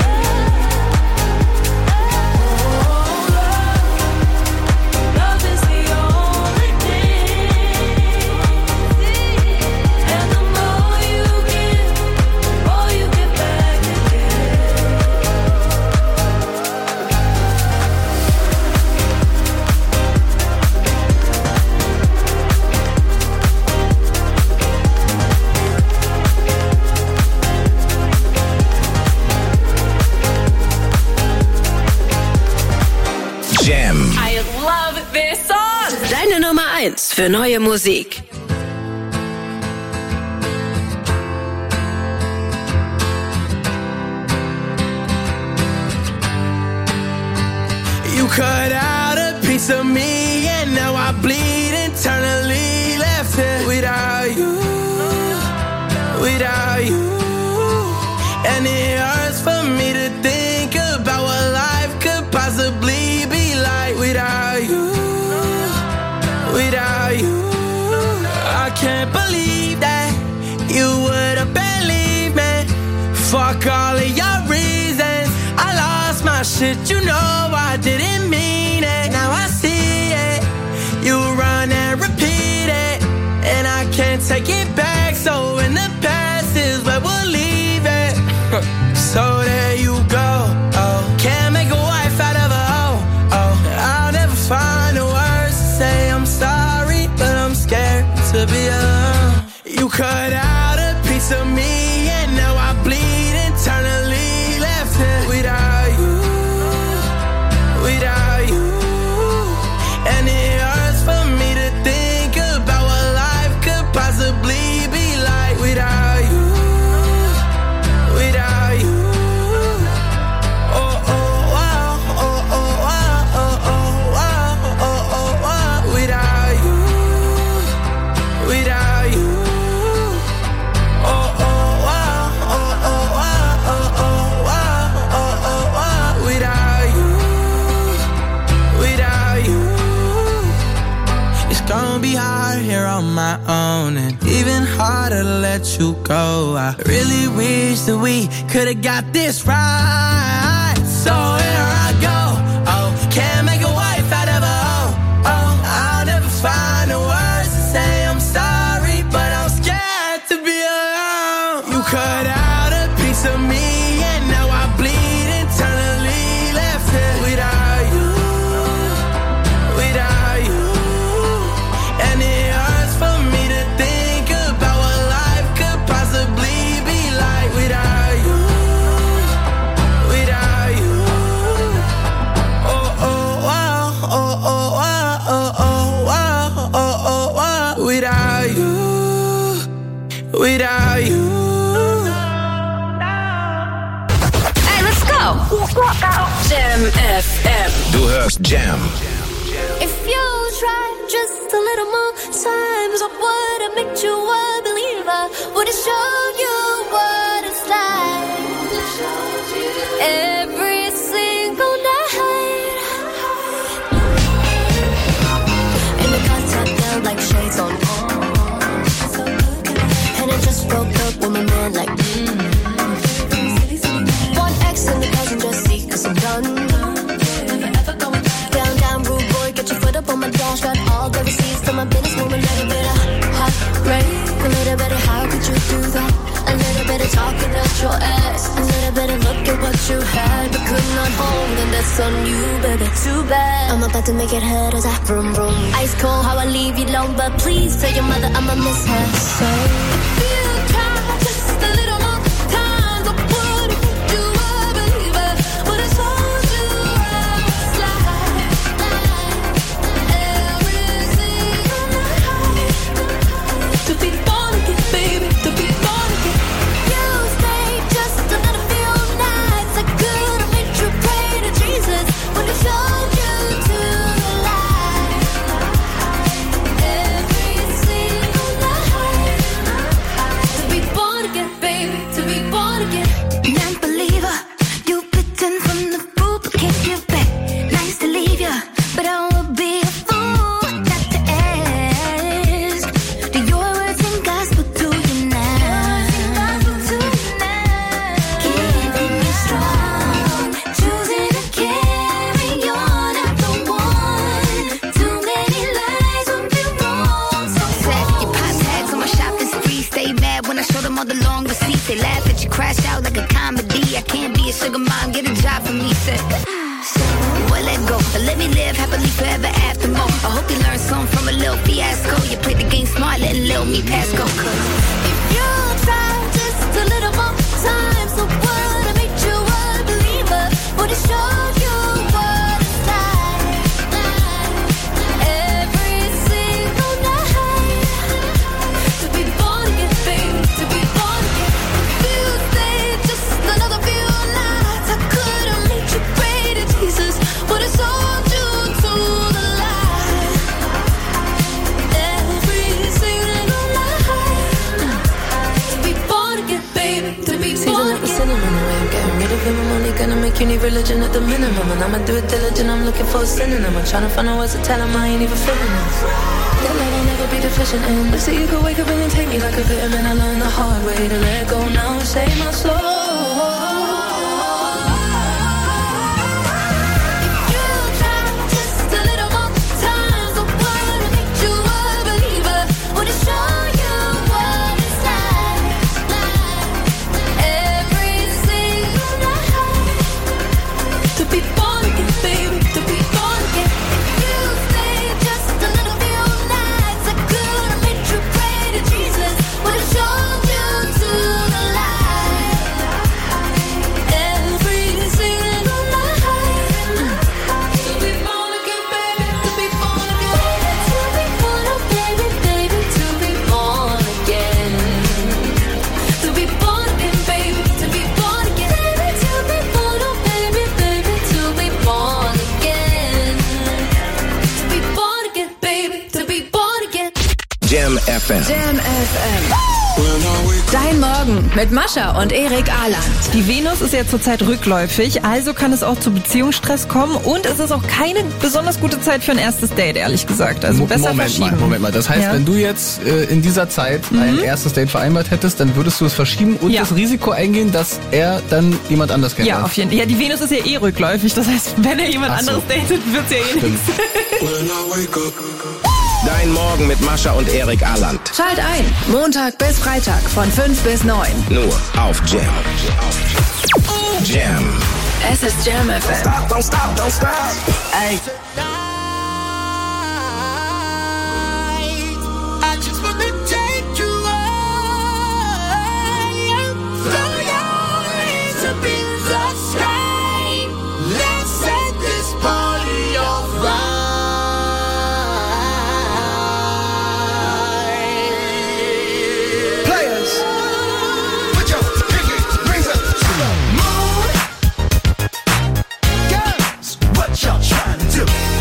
Oh, love, love is the only thing. And the more you give, the more you get back again. Jam. I love this song. Deine Nummer eins für neue Musik. You cut out a piece of me, and now I bleed internally. Left here without you, without you. And it hurts for me to think about what life could possibly be like without you, without you. I can't believe that you would have believed me. Fuck all of your reasons. I lost my shit, you know I didn't mean it. Now I see it. You run and repeat it, and I can't can't take it back. So in the past is where we'll leave it. So there you go. Oh, can't make a wife out of a hoe. Oh, I'll never find the words to say I'm sorry, but I'm scared to be alone. You cut out a piece of me, and now I bleed internally. Left it without you, without you. And it hurts for me to think about what life could possibly be like without you, without you. Oh, oh, wow, oh, oh, wow, oh, oh, wow, oh, oh, wow. Without you, without you. Oh, oh, wow, oh, oh, wow, oh, oh, wow, oh, oh, wow. Without you, without you. It's gonna be hard here on my own, and even harder to let you go. I really wish that we could've got this right. So here I go. Oh, can't make a wife out of a hoe. Oh, I'll never find the words to say I'm sorry, but I'm scared to be alone. You cut out a piece of me, and now I bleed internally. Left it without you, without you. And it hurts for me to think about what life could possibly be like without you, without you. Oh, oh, wow, oh, oh, wow, oh, oh, wow, oh, oh, wow. Without you, without you. Hey, let's go. Jam F M. Du hörst Jam. If you try just a little more times, I would have made you a believer. Would have showed you what it's like. Every single night. And the car top down like shades on. And I just broke up with my man like mm. One ex and the cousin just see cause I'm done. Down, down, rude boy, get your foot up on my dash. Got all the receipts to my business woman. Little bit of heartbreak, a little bit of how could you do that? A little bit of talking at your ass, a little bit of look at what you had but could not hold, and that's on you, baby. Too bad. I'm about to make it hurt as I vroom vroom. Ice cold, how I leave you alone, but please tell your mother I'ma miss her. So if you try just a little more time, I would have made you a believer. Would have told you I was like every single night. To be born again, baby, to be born again. You stayed just a little few nights. I could have made you pray to Jesus. Would have showed you to the light. Every single night. To be born again, baby, to be born again. Non-believer, you bitten from the fruit but can't give back. Nice to leave ya, but I would be a fool not to ask. Do your words and gospel to you now? Keeping you strong, choosing to carry on after one. Too many lies would be wrong. So sad, your pop tags on my shopping spree. Stay mad when I show them all the long receipts. They laugh at you, crash out like a comedy. I can't be a sugar mom, get a job for me. Said, well, let go, but let me live happily forever after more. I hope you learn something from a little fiasco. You played the game smart, letting little me pass go. Cause if you try just a little more time, so would have made you a believer. Would have showed you what it's like. Every single night. To be born again, baby, to be born again. If you stayed just another few nights, I could have made you pray to Jesus. Would have sold you to the light. Every single night. To be born again, baby, to be born again. Sinning in the way I'm getting rid of him. I'm only gonna make you need religion at the minimum. And I'ma do it diligent, I'm looking for a synonym. I'm trying to find out words to tell him I ain't even feeling this. That love I'll never be deficient in. But see, you could wake up and then take me like a vitamin. I learned the hard way to let go now and save my soul. Just a little more time, so would have made you a believer. Would have shown you Dein Morgen mit Mascha und Erik Aland. Die Venus ist ja zurzeit rückläufig, also kann es auch zu Beziehungsstress kommen und es ist auch keine besonders gute Zeit für ein erstes Date, ehrlich gesagt. Also besser Moment verschieben. mal, Moment mal. Das heißt, ja. wenn du jetzt äh, in dieser Zeit Mhm. ein erstes Date vereinbart hättest, dann würdest du es verschieben und Ja. das Risiko eingehen, dass er dann jemand anders kennenlernt. Ja, auf jeden Fall. Ja, die Venus ist ja eh rückläufig, das heißt, wenn er jemand Ach so. anderes datet, wird's ja eh nichts. Dein Morgen mit Mascha und Erik Aland. Schalt ein, Montag bis Freitag von fünf bis neun. Nur auf Jam. Jam. Es ist Jam F M. Stop, don't stop, don't stop. Hey. I just wanna take you high. Throw your hands up in the sky. Let's set this party on fire. Players, put your pinky rings up to the moon. Girls, what y'all trying to do?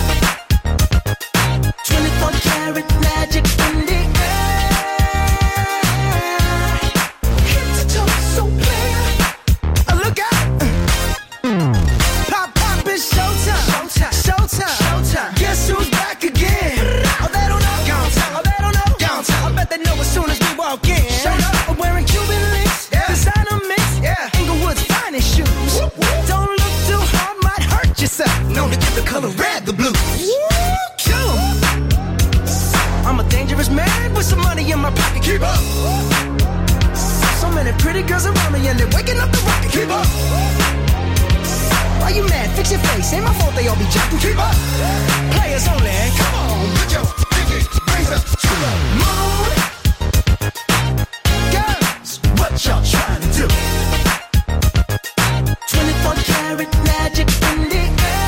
twenty-four karat magic in the air. Hit the toe, so clear. Uh, look out. Pop, pop, it's showtime. Showtime. Showtime. Showtime. Guess who's back again? Oh, they don't know. Gone time. Oh, they don't know. Gone time. I bet they know as soon as we walk in. Showed up. I'm wearing Cuban links. Yeah. Designer mix. Yeah. Inglewood's finest shoes. Whoop, whoop. Don't look too hard, might hurt yourself. Known to give the color red the blues. Cool. I'm a dangerous man with some money in my pocket. Keep up. So many pretty girls around me and they're waking up the rocket. Keep up. Why you mad? Fix your face. Ain't my fault they all be jacking. Keep up. Players only. Come on, put your pinky rings up to the moon. Girls, what y'all trying to do? twenty-four karat magic in the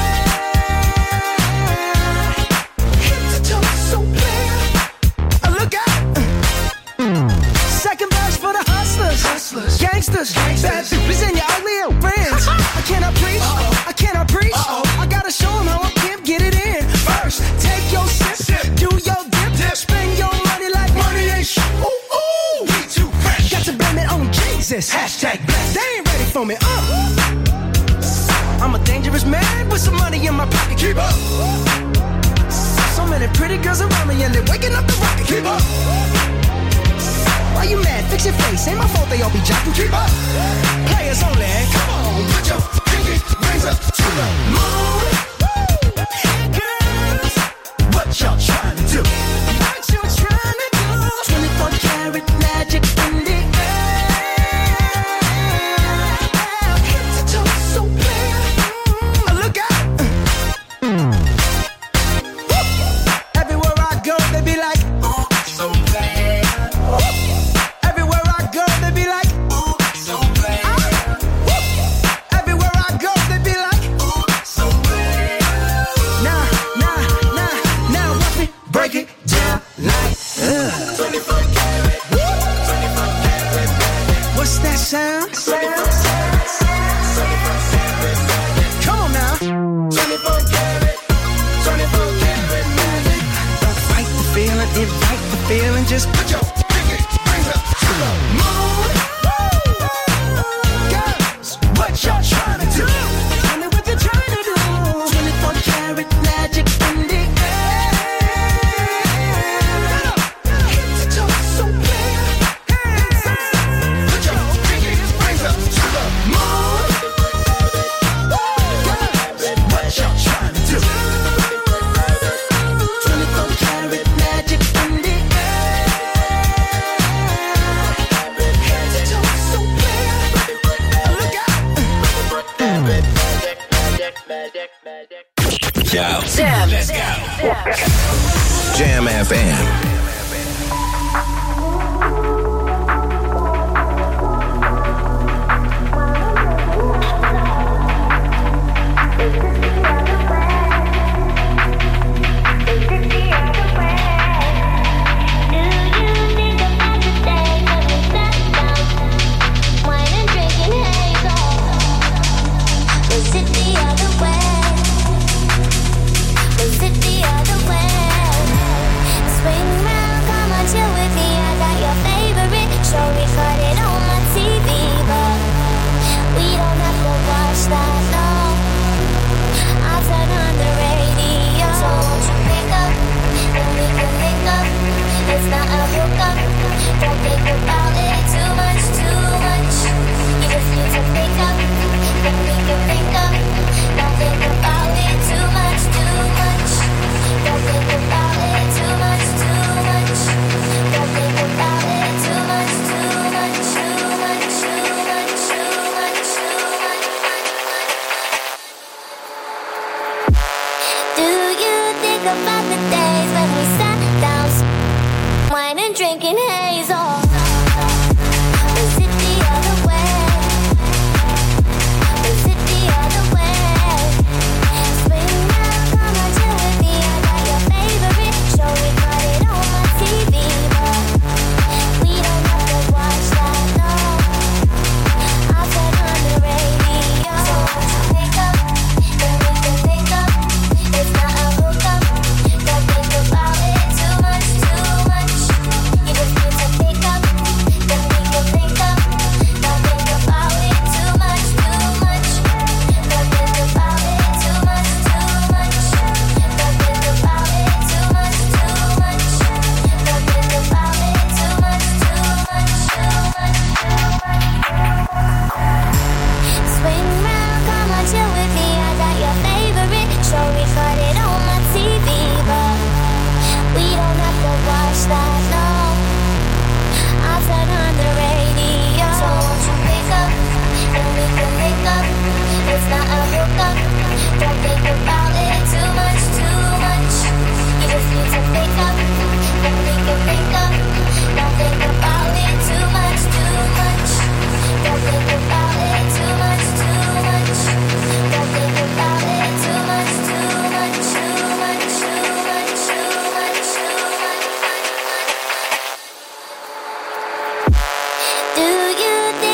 air. Hit the toe, so clear. Uh, look out. Second verse for the hustlers, hustlers, gangsters, bad bitches and your ugly old friends. I cannot preach, I cannot preach. I gotta show 'em how I pimp get it in. First, take your sip, do your dip, spend your money like money ain't shit. Ooh, ooh, we too fresh. Got to blame it on Jesus. Hashtag blessed. They ain't ready for me. Uh. I'm a dangerous man with some money in my pocket. Keep up. So many pretty girls around me and they're waking up the rocket. Keep up. Why you mad? Fix your face. Ain't my fault they all be jacking. Keep up. Players only. Come on, put your pinky rings up to the moon. Girls, what y'all trying to do? What you trying to do? twenty-four karat magic in the air. Hit the toe, so clear. Uh, look out. Woo. Everywhere I go, they be like, ooh, so bad. Woo. Everywhere I go, they be like, ooh, so bad. Woo. Everywhere I go, they be like, ooh, so bad. Nah, nah, nah, now watch me break it down like, uh. twenty-four karat, twenty-four karat. What's that sound? Come on now. twenty-four karat, twenty-four karat magic. Don't fight the feeling, invite the feeling. Just put your pinky rings up to the moon. Girls, what y'all trying to do? Tell me what you're trying to do. twenty-four karat magic in the air. Hit the toe, so clear. Put your pinky rings up to the moon. Girls, what y'all trying to do? twenty-four karat magic in the air. Hit the toe, so clear. Look out. Yo. Jam. Let's go. Jam F M. Was it the other way? Was it the other way? Swing round.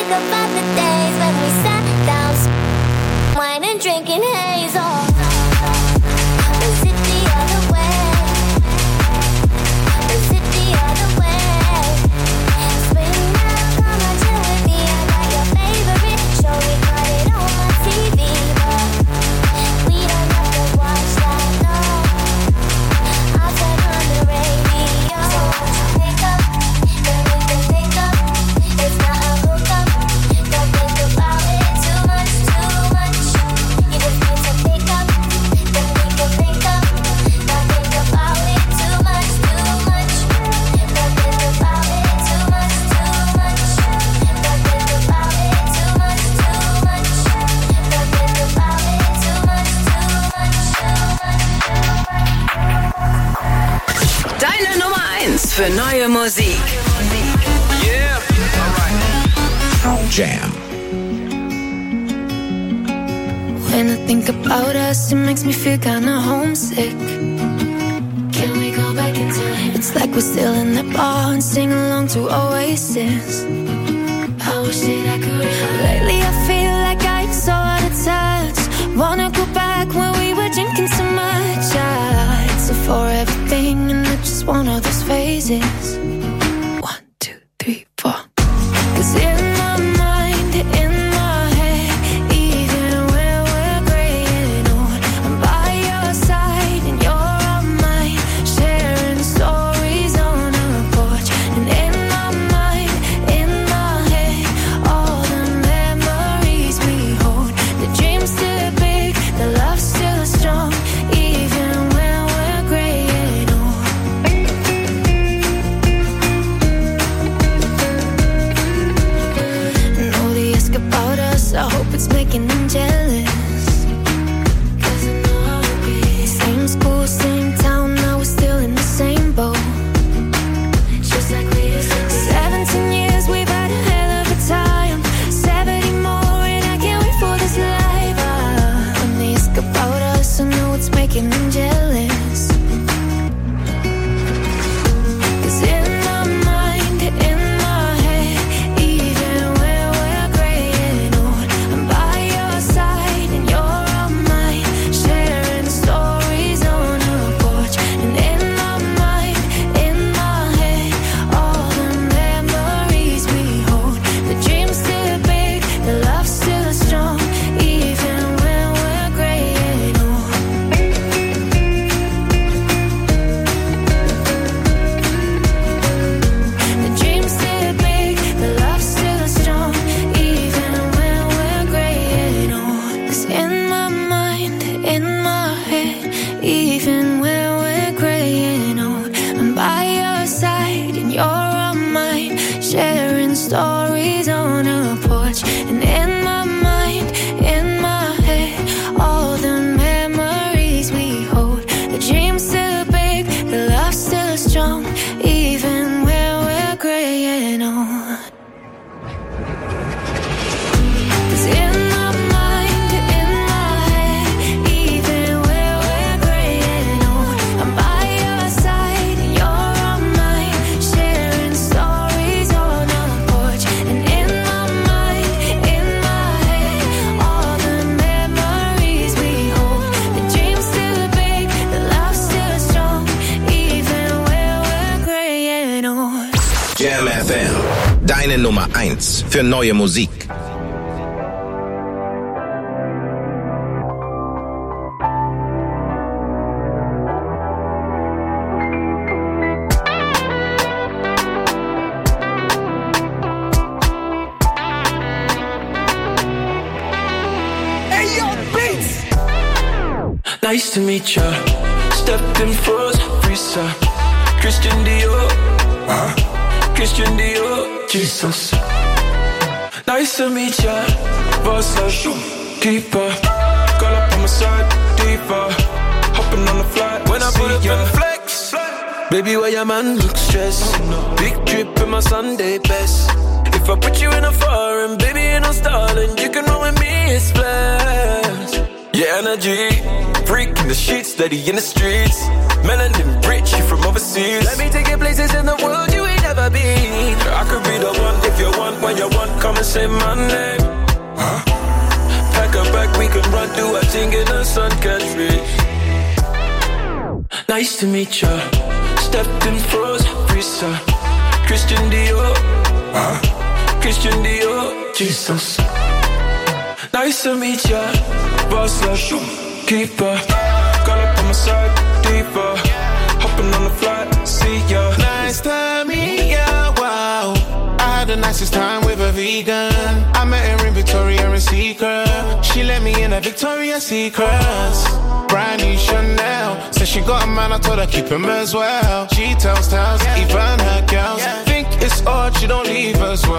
think about the days when we sat down, wine and drinking haze. Oh, is it the other way? Is it the other way? Spring now, come on, chill with me. I got your favorite show, we got it on my T V, but we don't have to watch that, no. I'll turn on the radio. So won't you pick up, then we can pick up. It's not a hookup, don't think about it too much, too much. You just need to pick up, then we can pick up. Don't think about it too much, too much. Don't think about it too much, too much. Don't think about it too much, too much. Don't think about it too much, too much, too much. Deine Nummer eins für neue Musik. Yeah, alright. Jam. When I think about us, it makes me feel kinda homesick. Can we go back in time? It's like we're still in that bar and sing along to Oasis. I wish that I could. Lately I feel like I'm so out of touch. Wanna go back when we were drinking so much. I exit for everything and I just want all those phases. One, two, three, four. 'Cause in my mind, in my head, even when we're graying old, I'm by your side and you're on mine, sharing stories on our porch. And in my mind, in my head, all the memories we hold. The dream's still big, the love's still strong, even when we're graying old. Know they ask about us, I hope it's making them jealous. 'Cause I know how it be. Same school, same town, now we're still in the same boat. Just like we used to be. Seventeen years, we've had a hell of a time. Seventy more, and I can't wait for this life. Ah, when they ask about us, I know it's making them jealous. 'Cause in my mind, in my head, even when we're graying old, I'm by your side and you're on mine, sharing stories on our porch. And in my mind, in my head, all the memories we hold. The dream's still big, the love's still strong, even when we're graying old. The dream's still big, the love's still strong, even when we're graying old. 'Cause in my mind, in my head, even when we're graying old, I'm by your side and you're on mine, sharing stories on our porch. And in my mind, in my head, all the memories we hold. The dream's still big, the love's still strong, even when we're graying old. 'Cause in my mind, in my head, even when we're graying old, I'm by your side and you're on mine, sharing stories on our porch. And in my mind, in my head, all the memories we hold. The dream's still big, the love's still strong, even when we're graying old. Jam F M. Deine Nummer eins für neue Musik. Nice to meet ya. Stepped in froze, Risa. Christian Dior. Uh, Christian Dior. Jesus. Nice to meet ya. Boss like keeper. Girl up on my side, deeper. Hopping on the flight. When I put up in the flex. Baby, why your man look stressed? Big trip in my Sunday best. If I put you in a foreign, baby, ain't no stalling. You can roll with me, it's blessed. Yeah, energy. Freak in the sheets, steady in the streets. Melanin rich, you from overseas. Let me take you places in the world you ain't never been. I could be the one if you want, when you want, come and say my name. Huh? Pack a bag, we can run through our thing in the sun, catch fish. Nice to meet ya. Stepped in froze, Risa. Christian Dior. Huh? Christian Dior. Jesus. Nice to meet ya. Boss up, keeper. Girl up on my side, deeper. Hopping on the flight, see ya. Nice to meet ya, wow. I had the nicest time with a vegan. I met her in Victoria and Secret. She let me in a Victoria's Secrets. Brand new Chanel. Said she got a man, I told her keep him as well. She tells tales, even her girls. Think it's odd, she don't leave as well.